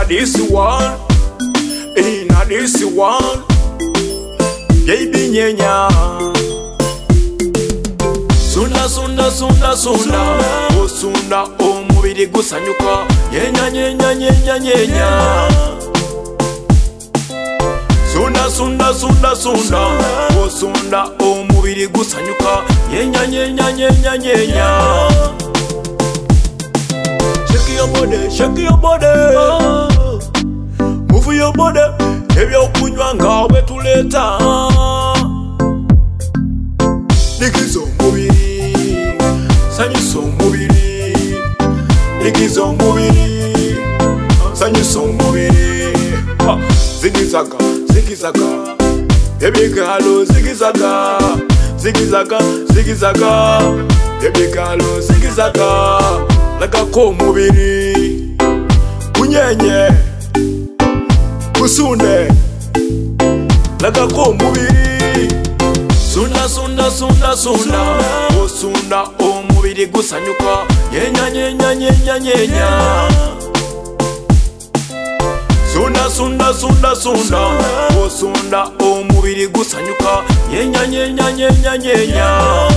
this one, baby nyenya. Sunda sunda sunda sunda, osunda omubiri gusanyuka, nyenya nyenya nyenya nyenya. Sunda sunda sunda sunda, osunda omubiri gusanyuka, nyenya nyenya nyenya nyenya. Shake your body, move your body. Ebyo okunywa ngawe tuleta. Ligizo mubiri, sanyusa omubiri. Ligizo mubiri, sanyusa omubiri. Zigizaga, zigizaga, ebigalo zigizaga, zigizaga, zigizaga, ebigalo zigizaga. Lagako omubiri, kunyenye, kusunde. Lagako omubiri, sunda sunda sunda sunda, osunda omubiri gusanyuka, nyenya nyenya nyenya nyenya. Sunda sunda sunda sunda, osunda omubiri gusanyuka, nyenya nyenya nyenya nyenya.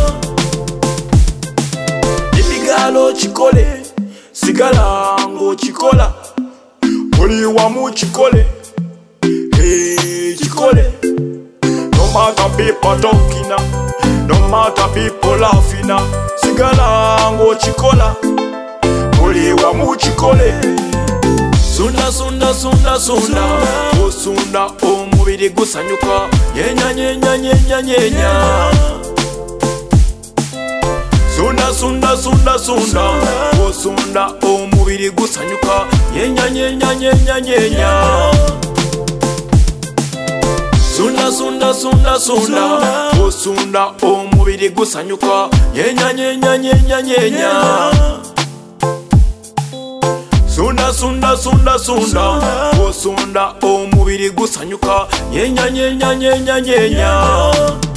Ibigalo chikole, sigala ngo chikola, oli wamu chikole, chikole. No matter people talking, no matter people laughing, sigala ngo chikola, oli wamu chikole. Sunda sunda sunda sunda, osunda omubiri gusanyuka, nyenya nyenya nyenya nyenya. Sunda sunda sunda sunda, osunda omubiri gusanyuka, nyenya nyenya nyenya nyenya. Sunda sunda sunda sunda, osunda omubiri gusanyuka, nyenya nyenya nyenya nyenya. Sunda sunda sunda sunda, osunda omubiri gusanyuka, nyenya nyenya nyenya nyenya.